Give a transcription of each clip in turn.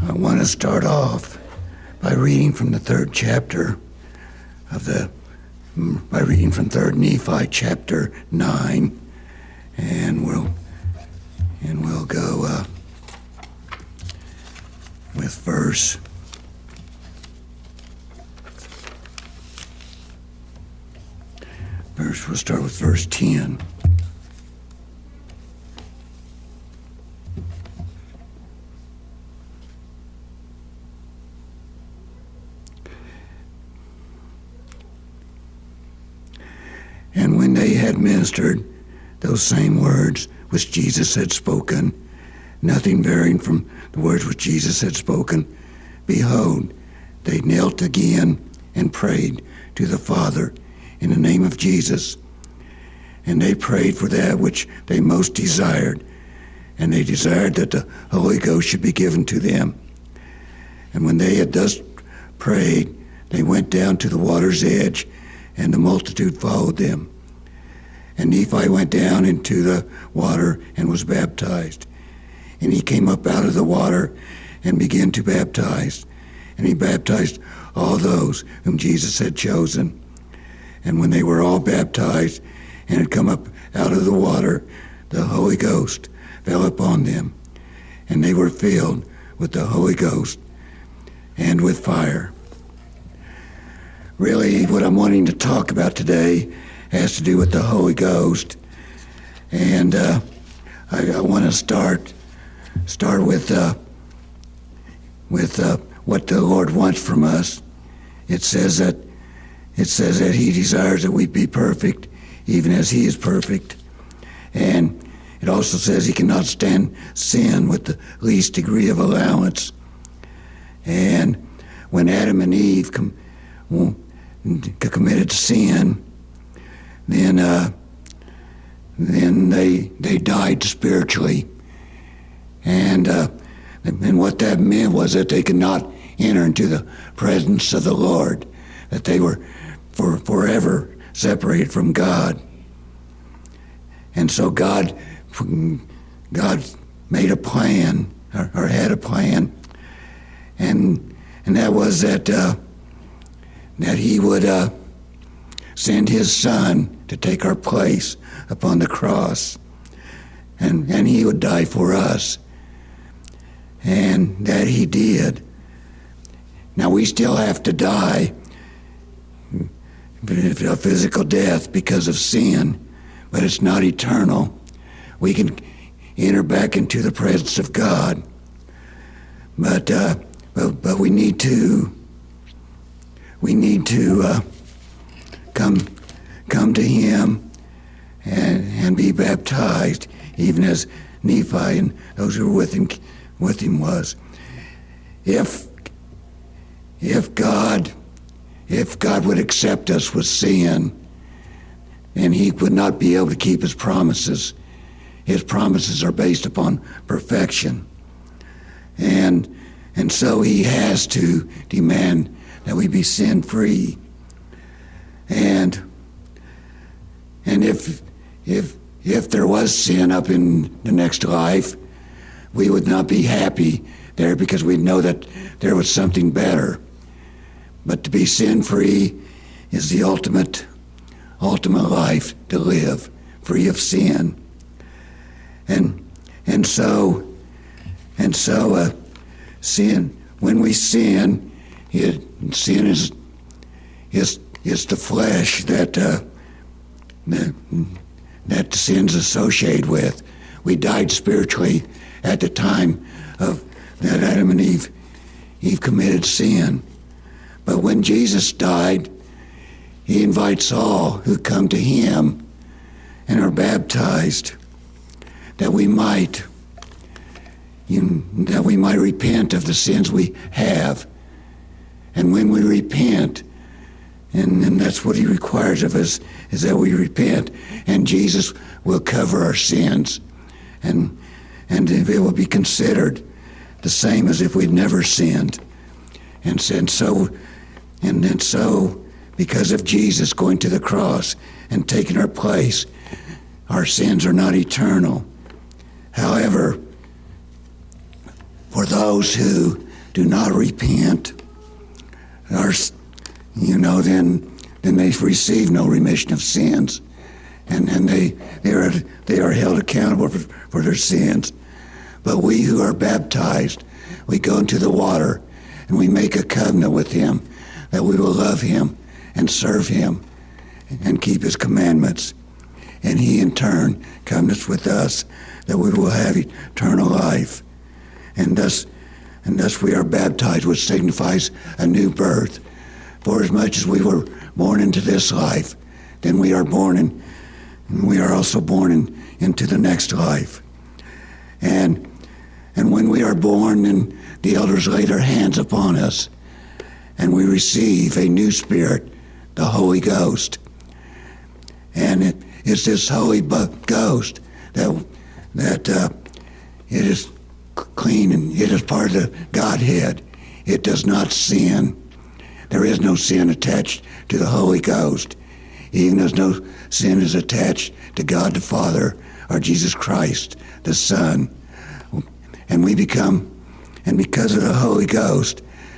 I want to start off by reading from the third chapter by reading from 3rd Nephi chapter 9, and we'll go with we'll start with verse 10. And when they had ministered those same words which Jesus had spoken, nothing varying from the words which Jesus had spoken, behold, they knelt again and prayed to the Father in the name of Jesus. And they prayed for that which they most desired, and they desired that the Holy Ghost should be given to them. And when they had thus prayed, they went down to the water's edge, and the multitude followed them. And Nephi went down into the water and was baptized. And he came up out of the water and began to baptize. And he baptized all those whom Jesus had chosen. And when they were all baptized and had come up out of the water, the Holy Ghost fell upon them. And they were filled with the Holy Ghost and with fire. Really, what I'm wanting to talk about today has to do with the Holy Ghost, and I want to start with what the Lord wants from us. It says that He desires that we be perfect, even as He is perfect, and it also says He cannot stand sin with the least degree of allowance. And when Adam and Eve committed sin, then they died spiritually, and what that meant was that they could not enter into the presence of the Lord, that they were forever separated from God. And so God made a plan, or had a plan, and that was that He would send His Son to take our place upon the cross, and He would die for us, and that He did. Now we still have to die a physical death because of sin, but it's not eternal. We can enter back into the presence of God, but we need to come to Him and be baptized, even as Nephi and those who were with him was. If God would accept us with sin, then He would not be able to keep His promises. His promises are based upon perfection, and so He has to demand that we be sin-free. And if there was sin up in the next life, we would not be happy there because we'd know that there was something better. But to be sin-free is the ultimate life to live, free of sin. And so sin, when we sin, sin is the flesh that sin's associated with. We died spiritually at the time of that Adam and Eve committed sin. But when Jesus died, He invites all who come to Him and are baptized that we might repent of the sins we have. And when we repent, and that's what He requires of us, is that we repent, and Jesus will cover our sins, and it will be considered the same as if we'd never sinned. And so because of Jesus going to the cross and taking our place, our sins are not eternal. However, for those who do not repent, then they receive no remission of sins, and they are held accountable for their sins. But we who are baptized, we go into the water, and we make a covenant with him that we will love him and serve him and keep his commandments. And he in turn covenants with us that we will have eternal life. And thus we are baptized, which signifies a new birth. For as much as we were born into this life, then we are also born into the next life. And when we are born, then the elders lay their hands upon us, and we receive a new spirit, the Holy Ghost. And it is this Holy Ghost that it is clean, and it is part of the Godhead. It does not sin. There is no sin attached to the Holy Ghost, even as no sin is attached to God the Father or Jesus Christ the Son. And because of the Holy Ghost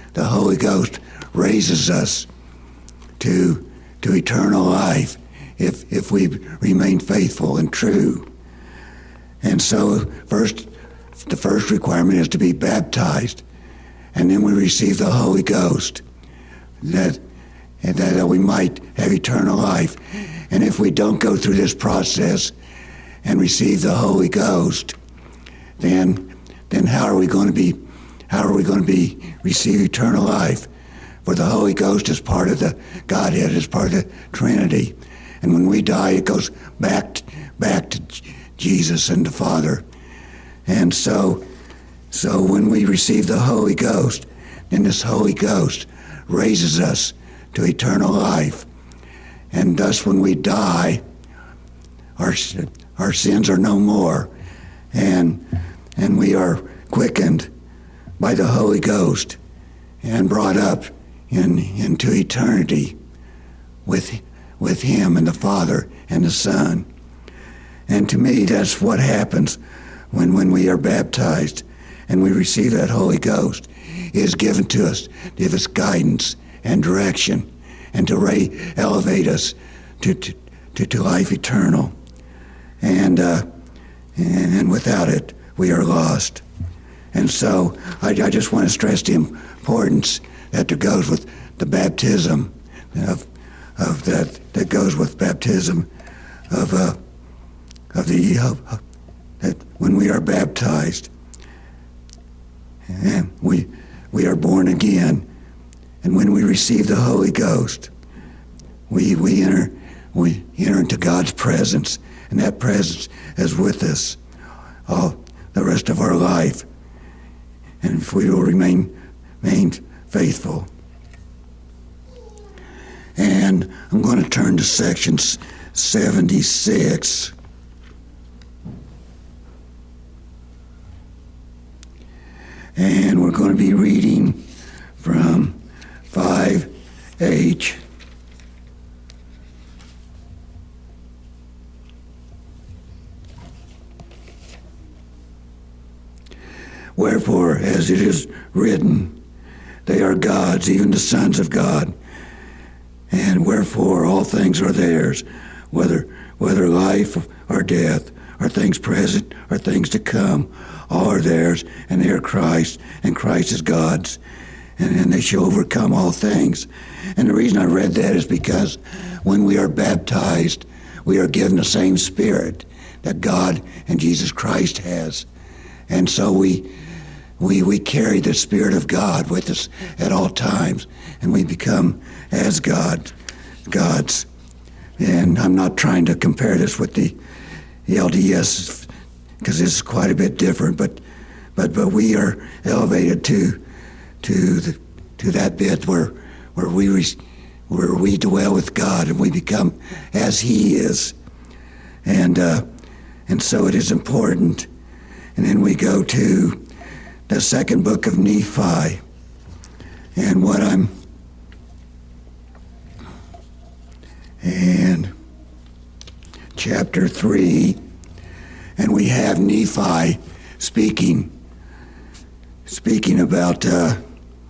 raises us to eternal life if we remain faithful and true. And so the first requirement is to be baptized, and then we receive the Holy Ghost that we might have eternal life. And if we don't go through this process and receive the Holy Ghost, then how are we going to be receive eternal life? For the Holy Ghost is part of the Godhead, is part of the Trinity. And when we die, it goes back to Jesus and the Father. And so when we receive the Holy Ghost, then this Holy Ghost raises us to eternal life. And thus when we die, our sins are no more. And we are quickened by the Holy Ghost and brought up into eternity with him and the Father and the Son. And to me, that's what happens when we are baptized and we receive that Holy Ghost. It is given to us to give us guidance and direction and to elevate us to life eternal. And without it, we are lost. And so I just want to stress the importance that goes with the baptism of that goes with baptism that when we are baptized and we are born again, and when we receive the Holy Ghost, we enter into God's presence, and that presence is with us all the rest of our life. And if we will remain faithful. And I'm going to turn to section 76. And we're going to be reading from 5H. Wherefore, as it is written, they are gods, even the sons of God. And wherefore all things are theirs, whether life or death, or things present or things to come, all are theirs, and they are Christ, and Christ is God's, and they shall overcome all things. And the reason I read that is because when we are baptized, we are given the same Spirit that God and Jesus Christ has. And so we carry the Spirit of God with us at all times, and we become as God's. And I'm not trying to compare this with the LDS, because this is quite a bit different, but we are elevated to that bit where we dwell with God and we become as He is, and so it is important. And then we go to the second book of Nephi, and chapter 3, and we have Nephi speaking speaking about the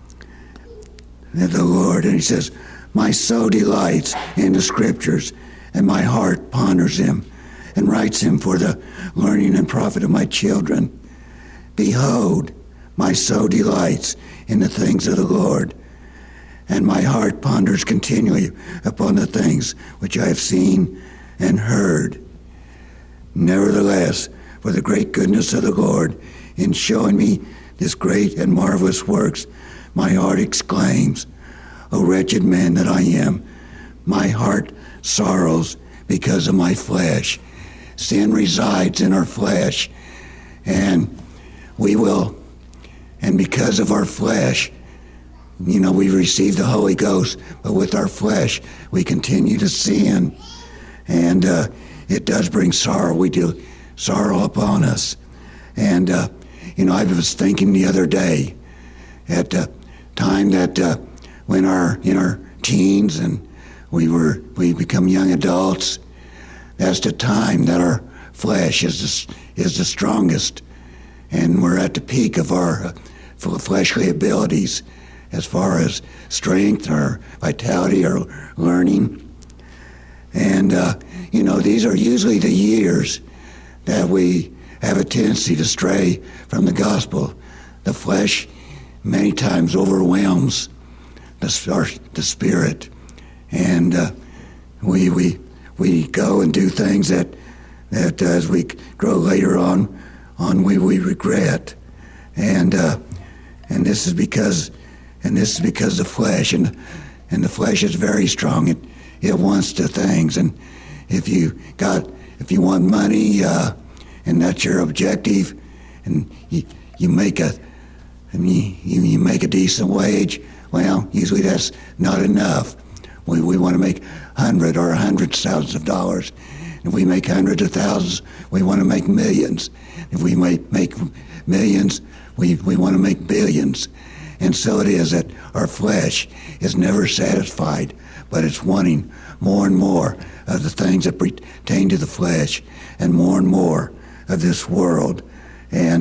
Lord, and he says, "My soul delights in the Scriptures, and my heart ponders them, and writes them for the learning and profit of my children. Behold, my soul delights in the things of the Lord, and my heart ponders continually upon the things which I have seen and heard. Nevertheless, for the great goodness of the Lord in showing me this great and marvelous works, my heart exclaims, O wretched man that I am, my heart sorrows because of my flesh." Sin resides in our flesh, and because of our flesh, we receive the Holy Ghost, but with our flesh, we continue to sin. And it does bring sorrow. We do sorrow upon us. And, I was thinking the other day at the time that when in our teens and we become young adults, that's the time that our flesh is the strongest, and we're at the peak of our fleshly abilities as far as strength or vitality or learning. And, these are usually the years that we have a tendency to stray from the gospel. The flesh many times overwhelms the spirit, and we go and do things that as we grow later on we regret, and this is because the flesh and the flesh is very strong. It wants the things, and if you want money and that's your objective, and you make a decent wage, well, usually that's not enough. We want to make hundreds of thousands of dollars. If we make hundreds of thousands, we want to make millions. If we make millions, we want to make billions. And so it is that our flesh is never satisfied, but it's wanting more and more of the things that pertain to the flesh, and more of this world. And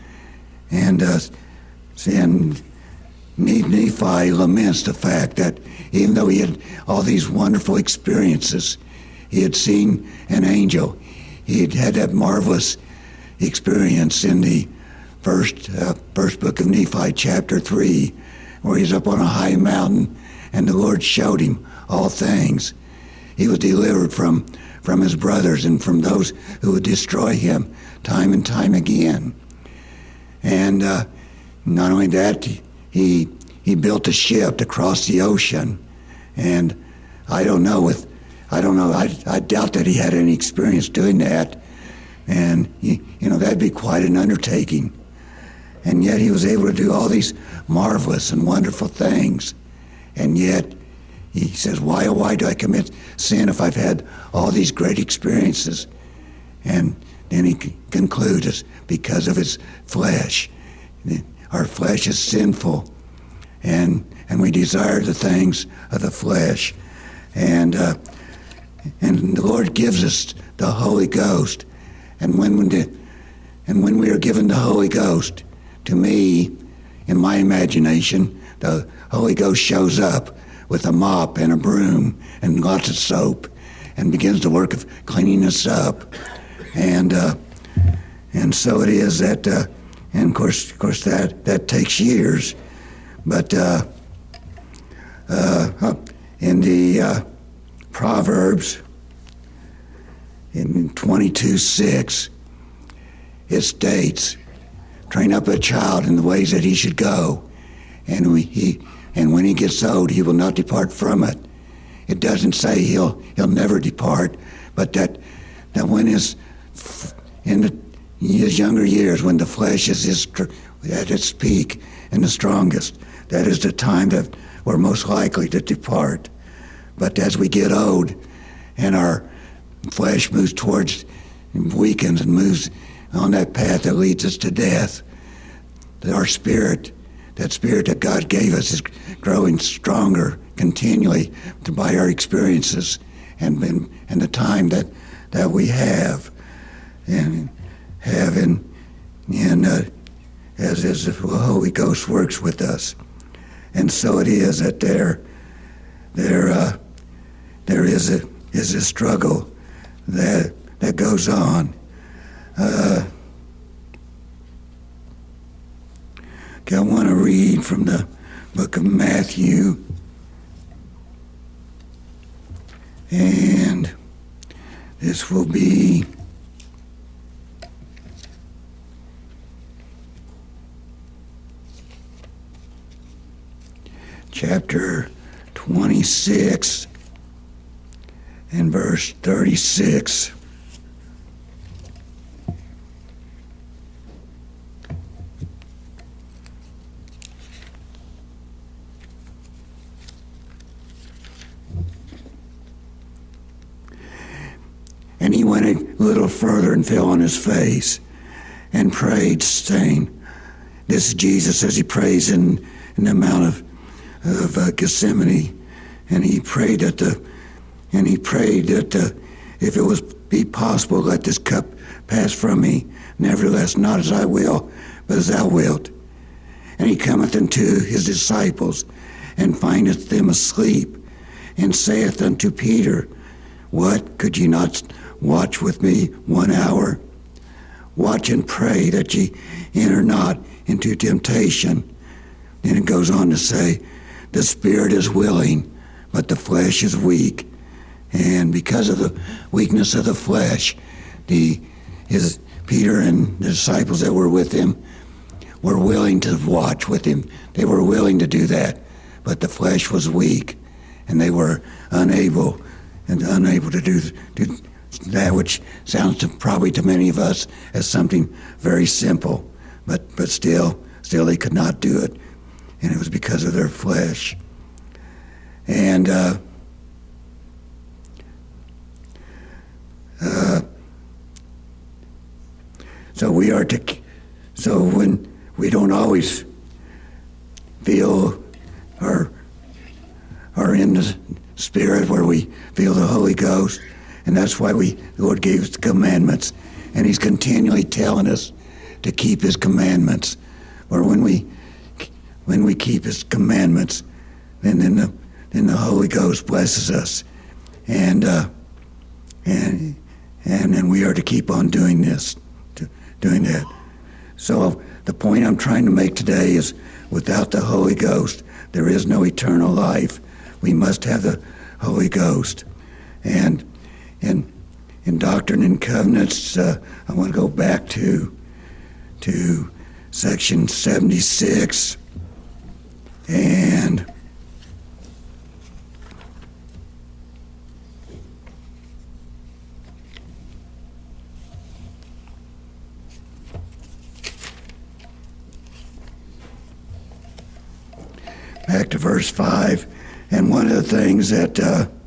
Nephi laments the fact that even though he had all these wonderful experiences, he had seen an angel. He had had that marvelous experience in the first book of Nephi, chapter 3, where he's up on a high mountain, and the Lord showed him all things. He was delivered from his brothers and from those who would destroy him time and time again. And not only that, he built a ship to cross the ocean. And I doubt that he had any experience doing that. And that'd be quite an undertaking. And yet he was able to do all these marvelous and wonderful things. And yet he says, why do I commit sin if I've had all these great experiences? And then he concludes it's because of his flesh. Our flesh is sinful, and we desire the things of the flesh. And the Lord gives us the Holy Ghost. And when we are given the Holy Ghost, to me, in my imagination, the Holy Ghost shows up with a mop and a broom and lots of soap and begins the work of cleaning us up. And so it is that, and of course that takes years. But in the Proverbs, in 22:6, it states, "Train up a child in the ways that he should go, and when he gets old, he will not depart from it." It doesn't say he'll never depart, but that when in his younger years, when the flesh is at its peak and the strongest, that is the time that we're most likely to depart. But as we get old and our flesh moves towards, weakens and moves on that path that leads us to death, that our spirit, that spirit that God gave us, is growing stronger continually by our experiences and the time that we have. And as the Holy Ghost works with us. And so it is that there is a struggle that goes on. I want to read from the book of Matthew, and this will be chapter 26 and verse 36. And he went a little further and fell on his face and prayed, saying, this is Jesus as he prays in the Mount of Gethsemane, and he prayed that if it was be possible, let this cup pass from me. Nevertheless, not as I will, but as thou wilt. And he cometh unto his disciples, and findeth them asleep, and saith unto Peter, what, could ye not watch with me 1 hour? Watch and pray that ye enter not into temptation. Then it goes on to say, the spirit is willing, but the flesh is weak. And because of the weakness of the flesh, Peter and the disciples that were with him were willing to watch with him. They were willing to do that, but the flesh was weak, and they were unable to do that, which sounds probably to many of us as something very simple, but still they could not do it, and it was because of their flesh. And so when we don't always feel or are in the Spirit where we feel the Holy Ghost, and that's why the Lord gave us the commandments, and He's continually telling us to keep His commandments. Or when we keep His commandments, then the Holy Ghost blesses us, and then we are to keep on doing that. So the point I'm trying to make today is, without the Holy Ghost, there is no eternal life. We must have the Holy Ghost. And in Doctrine and Covenants, I want to go back to section 76, and back to verse 5. And one of the things that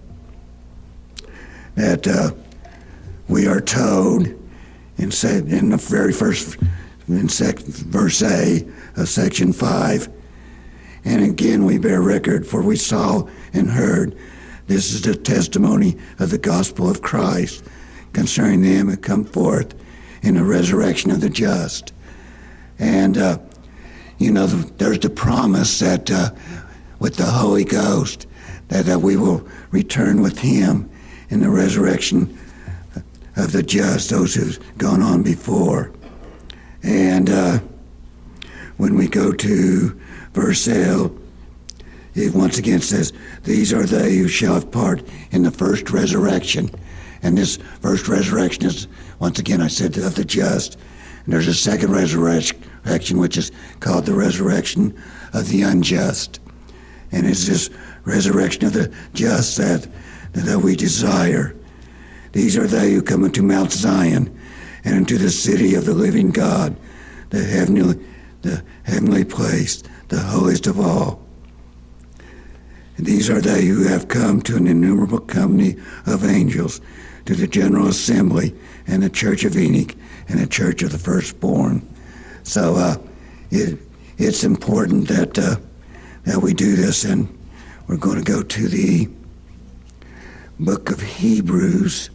we are told in the very first verse A of section 5, and again we bear record, for we saw and heard, this is the testimony of the gospel of Christ concerning them that come forth in the resurrection of the just. And there's the promise that with the Holy Ghost, that we will return with Him in the resurrection of the just, those who've gone on before. And when we go to verse L, it once again says, these are they who shall have part in the first resurrection. And this first resurrection is, once again, I said, of the just. And there's a second resurrection, which is called the resurrection of the unjust. And it's this resurrection of the just that we desire. These are they who come into Mount Zion and into the city of the living God, the heavenly place, the holiest of all. And these are they who have come to an innumerable company of angels, to the general assembly and the church of Enoch and the church of the firstborn. So it's important that we do this, and we're going to go to the book of Hebrews,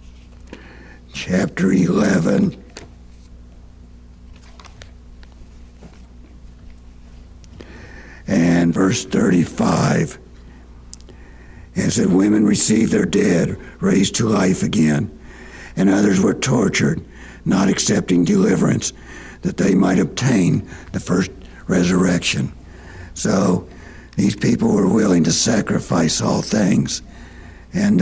chapter 11. and verse 35. And it said, women received their dead, raised to life again, and others were tortured, not accepting deliverance, that they might obtain the first resurrection. So these people were willing to sacrifice all things. And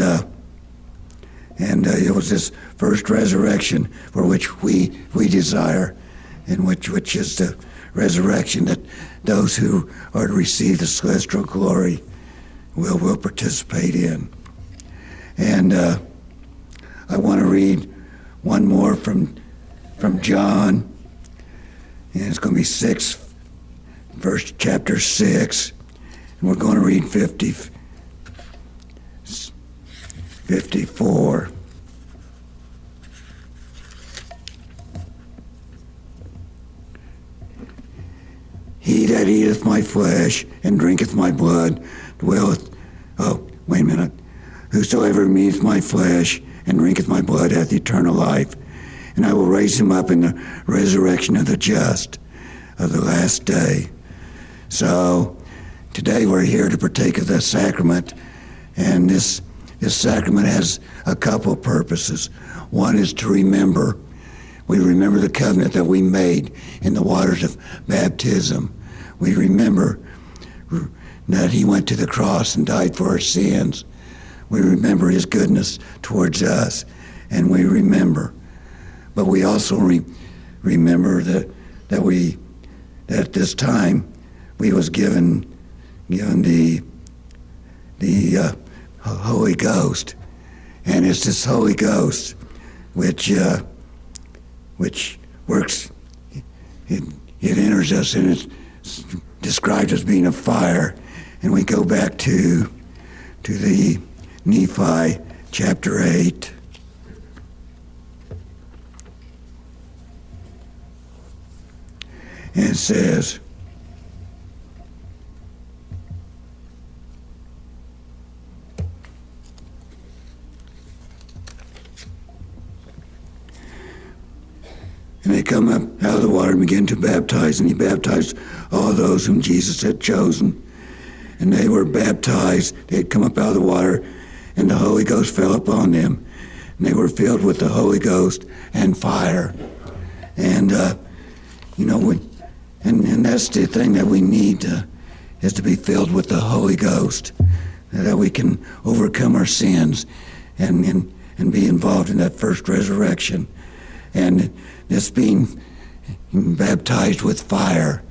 it was this first resurrection for which we desire, and which is the resurrection that those who are to receive the celestial glory will participate in. And I want to read one more from John, and it's going to be chapter 6, and we're going to read 54. He that eateth my flesh and drinketh my blood dwelleth. Oh, wait a minute. Whosoever eateth my flesh and drinketh my blood hath eternal life, and I will raise him up in the resurrection of the just of the last day. So today we're here to partake of the sacrament, and this sacrament has a couple of purposes. One is to remember. We remember the covenant that we made in the waters of baptism. We remember that he went to the cross and died for our sins. We remember his goodness towards us, and we remember. But we also remember that at this time we was given the Holy Ghost, and it's this Holy Ghost which works. It enters us, and it's described as being a fire. And we go back to the Nephi chapter 8. And it says, and they come up out of the water and begin to baptize, and he baptized all those whom Jesus had chosen. And they were baptized. They had come up out of the water, and the Holy Ghost fell upon them. And they were filled with the Holy Ghost and fire. And, and that's the thing that we need is to be filled with the Holy Ghost, that we can overcome our sins and be involved in that first resurrection. And this being baptized with fire,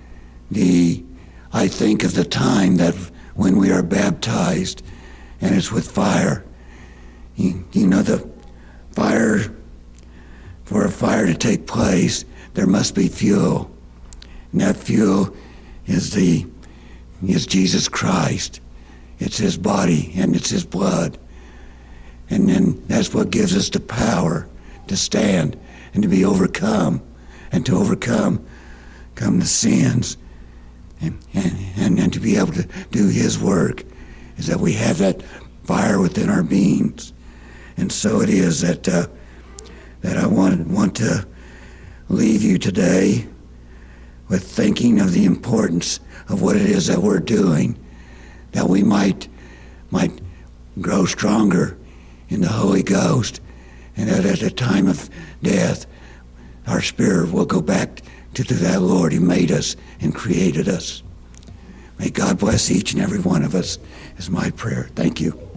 I think of the time that when we are baptized and it's with fire. The fire, for a fire to take place, there must be fuel. And that fuel is Jesus Christ. It's his body and it's his blood. And then that's what gives us the power to stand and to be overcome, and to overcome the sins, and to be able to do his work, is that we have that fire within our beings. And so it is that I want to leave you today with thinking of the importance of what it is that we're doing, that we might grow stronger in the Holy Ghost, and that at the time of death, our spirit will go back to that Lord who made us and created us. May God bless each and every one of us, is my prayer. Thank you.